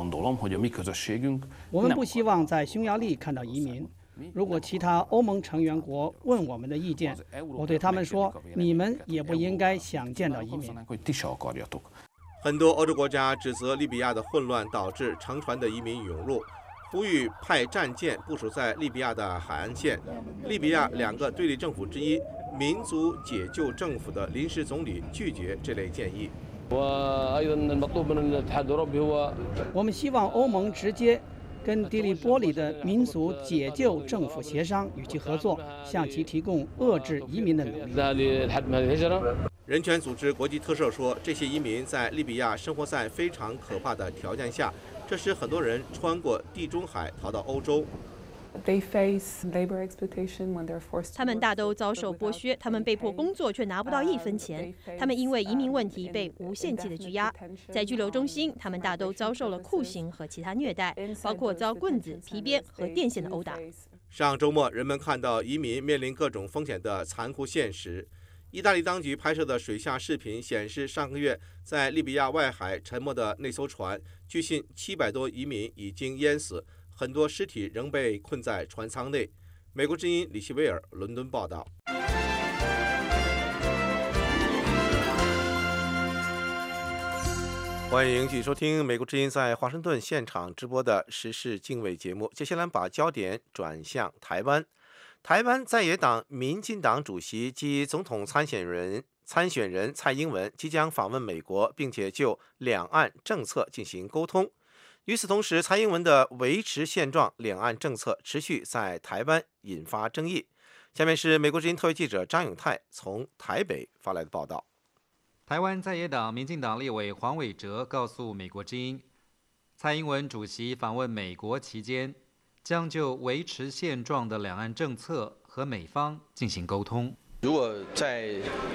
我们不希望在匈牙利看到移民。如果其他欧盟成员国问我们的意见，我对他们说，你们也不应该想见到移民。” 很多欧洲国家指责利比亚的混乱导致乘船的移民涌入，呼吁派战舰部署在利比亚的海岸线。利比亚两个对立政府之一民族解救政府的临时总理拒绝这类建议。 我们希望欧盟直接跟迪利波里的民族解救政府协商，与其合作，向其提供遏制移民的能力。 人权组织国际特赦说，这些移民在利比亚生活在非常可怕的条件下，这使很多人穿过地中海逃到欧洲。 他们大都遭受剥削，他们被迫工作却拿不到1分钱。他们因为移民问题被无限期的拘押，在拘留中心，他们大都遭受了酷刑和其他虐待，包括遭棍子、皮鞭和电线的殴打。 上周末，人们看到移民面临各种风险的残酷现实。意大利当局拍摄的水下视频显示，上个月在利比亚外海沉没的那艘船，据信700多移民已经淹死，很多尸体仍被困在船舱内。美国之音李希威尔伦敦报道。欢迎继续收听美国之音在华盛顿现场直播的时事经纬节目。接下来把焦点转向台湾。台湾在野党民进党主席及总统参选人蔡英文即将访问美国，并且就两岸政策进行沟通。与此同时，蔡英文的维持现状两岸政策持续在台湾引发争议。下面是美国之音特约记者张永泰从台北发来的报道。 台湾在野党民进党立委黄伟哲告诉美国之音，蔡英文主席访问美国期间，将就维持现状的两岸政策和美方进行沟通。 如果在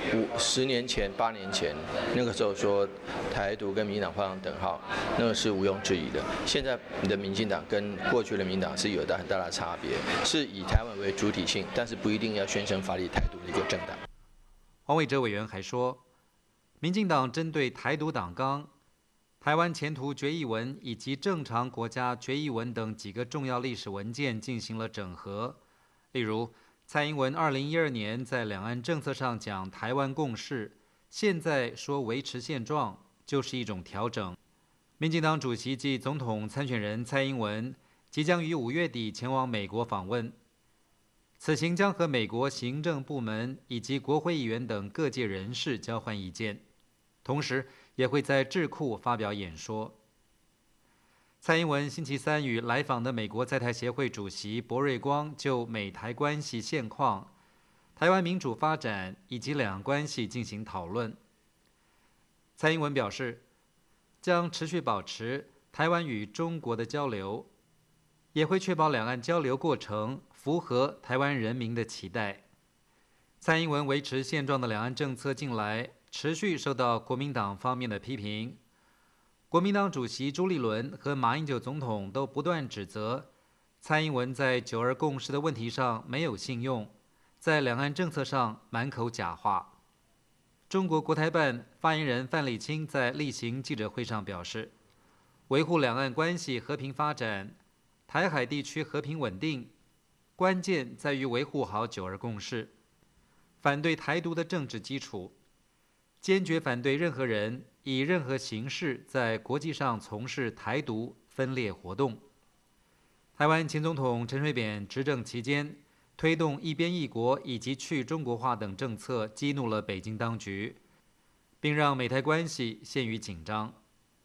10年前、8年前，那个时候说台独跟民进党画上等号，那个是毋庸置疑的。现在你的民进党跟过去的民进党是有很大的差别，是以台湾为主体性，但是不一定要宣称法理台独的一个政党。 黄伟哲委员还说，民进党针对台独党纲、台湾前途决议文以及正常国家决议文等几个重要历史文件进行了整合。例如，蔡英文2012年在两岸政策上讲台湾共识，现在说维持现状，就是一种调整。民进党主席及总统参选人蔡英文即将于5月底前往美国访问，此行将和美国行政部门以及国会议员等各界人士交换意见，同时也会在智库发表演说。蔡英文星期三与来访的美国在台协会主席薄瑞光就美台关系现况、台湾民主发展以及两岸关系进行讨论。蔡英文表示，将持续保持台湾与中国的交流，也会确保两岸交流过程符合台湾人民的期待。蔡英文维持现状的两岸政策近来持续受到国民党方面的批评。国民党主席朱立伦和马英九总统都不断指责蔡英文在9·2共识的问题上没有信用，在两岸政策上满口假话。中国国台办发言人范立清在例行记者会上表示，维护两岸关系和平发展、台海地区和平稳定，关键在于维护好9·2共识，反对台独的政治基础，坚决反对任何人以任何形式在国际上从事台独分裂活动。台湾前总统陈水扁执政期间，推动一边一国以及去中国化等政策，激怒了北京当局，并让美台关系陷于紧张。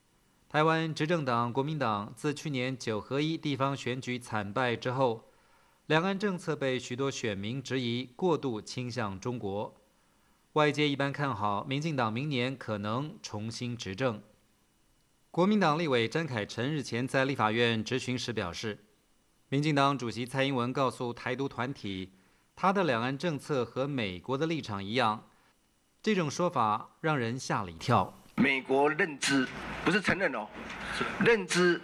台湾执政党国民党自去年9合1地方选举惨败之后，两岸政策被许多选民质疑过度倾向中国。外界一般看好民进党明年可能重新执政。国民党立委詹凯臣日前在立法院质询时表示，民进党主席蔡英文告诉台独团体，他的两岸政策和美国的立场一样，这种说法让人吓了一跳。 美国认知不是承认哦，认知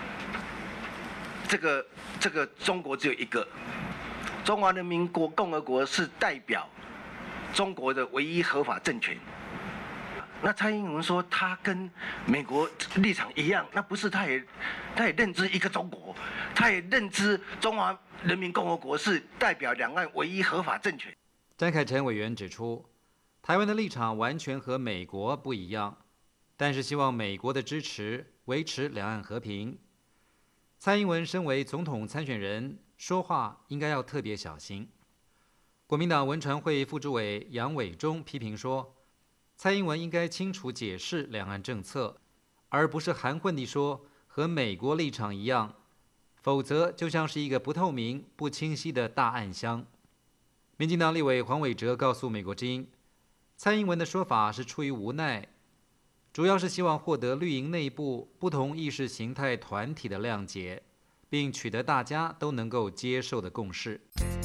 这个中国只有一个，中华人民共和国是代表中国的唯一合法政权。那蔡英文说他跟美国立场一样，那不是他也认知一个中国，他也认知中华人民共和国是代表两岸唯一合法政权。 詹凯臣委员指出，台湾的立场完全和美国不一样，但是希望美国的支持维持两岸和平。蔡英文身为总统参选人，说话应该要特别小心。国民党文传会副主委杨伟忠批评说，蔡英文应该清楚解释两岸政策，而不是含混地说和美国立场一样，否则就像是一个不透明、不清晰的大暗箱。民进党立委黄伟哲告诉美国之音，蔡英文的说法是出于无奈，主要是希望获得绿营内部不同意识形态团体的谅解，并取得大家都能够接受的共识。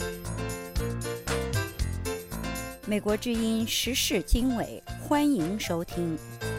美国之音时事经纬，欢迎收听。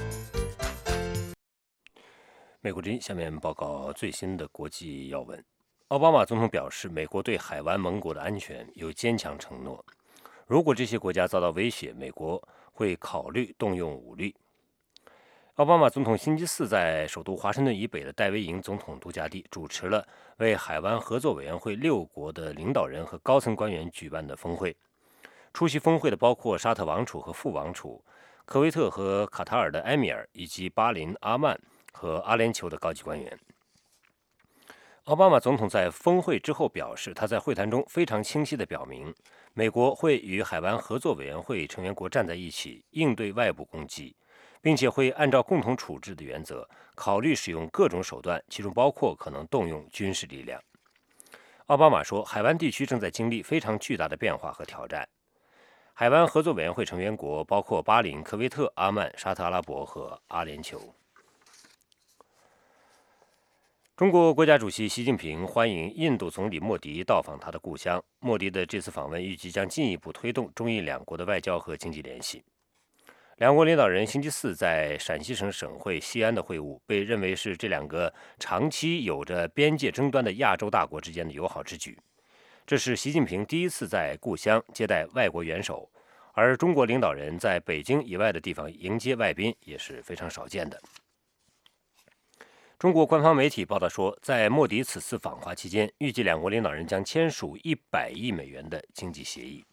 美国之音下面报告最新的国际要闻。奥巴马总统表示，美国对海湾盟国的安全有坚强承诺。如果这些国家遭到威胁，美国会考虑动用武力。奥巴马总统星期四在首都华盛顿以北的戴维营总统度假地主持了为海湾合作委员会6国的领导人和高层官员举办的峰会。出席峰会的包括沙特王储和副王储、科威特和卡塔尔的埃米尔，以及巴林、阿曼和阿联酋的高级官员。奥巴马总统在峰会之后表示，他在会谈中非常清晰地表明，美国会与海湾合作委员会成员国站在一起，应对外部攻击，并且会按照共同处置的原则，考虑使用各种手段，其中包括可能动用军事力量。奥巴马说，海湾地区正在经历非常巨大的变化和挑战。海湾合作委员会成员国包括巴林、科威特、阿曼、沙特阿拉伯和阿联酋。中国国家主席习近平欢迎印度总理莫迪到访他的故乡。莫迪的这次访问预计将进一步推动中印两国的外交和经济联系。两国领导人星期四在陕西省省会西安的会晤，被认为是这两个长期有着边界争端的亚洲大国之间的友好之举。这是习近平第一次在故乡接待外国元首，而中国领导人在北京以外的地方迎接外宾也是非常少见的。中国官方媒体报道说，在莫迪此次访华期间，预计两国领导人将签署100亿美元的经济协议。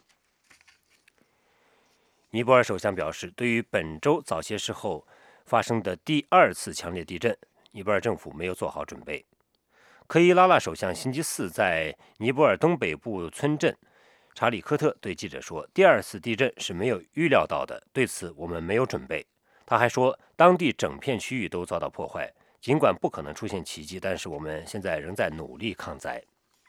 尼泊尔首相表示，对于本周早些时候发生的第2次强烈地震，尼泊尔政府没有做好准备。科伊拉拉首相星期四在尼泊尔东北部村镇查里科特对记者说，第2次地震是没有预料到的，对此我们没有准备。他还说，当地整片区域都遭到破坏，尽管不可能出现奇迹，但是我们现在仍在努力抗灾。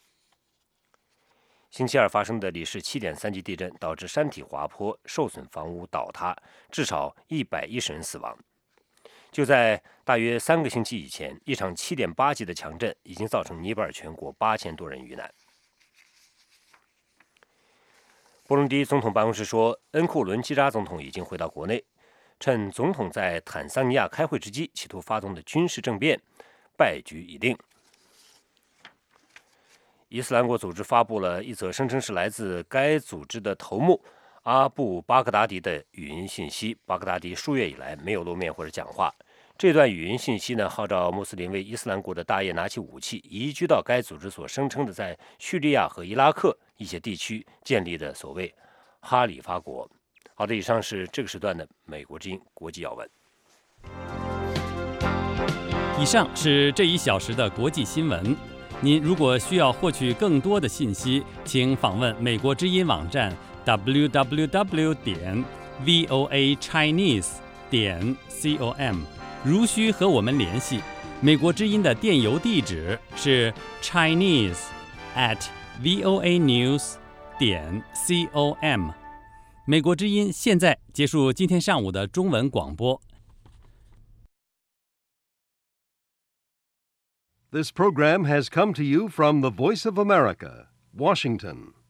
星期二发生的里氏7.3级地震导致山体滑坡，受损房屋倒塌，至少110人死亡。就在大约3个星期以前，一场7.8级的强震已经造成尼泊尔全国8000多人遇难。布隆迪总统办公室说，恩库伦基扎总统已经回到国内，趁总统在坦桑尼亚开会之际企图发动的军事政变败局已定。伊斯兰国组织发布了一则声称是来自该组织的头目阿布巴格达迪的语音信息。巴格达迪数月以来没有露面或者讲话。这段语音信息呢，号召穆斯林为伊斯兰国的大业拿起武器，移居到该组织所声称的在叙利亚和伊拉克一些地区建立的所谓哈里发国。好的，以上是这个时段的美国之音国际要闻。 以上是这1小时的国际新闻。您如果需要获取更多的信息，请访问美国之音网站 www.voachinese.com。 如需和我们联系，美国之音的电邮地址是 chinese@voanews.com。美国之音现在结束今天上午的中文广播。 This program has come to you from the Voice of America, Washington.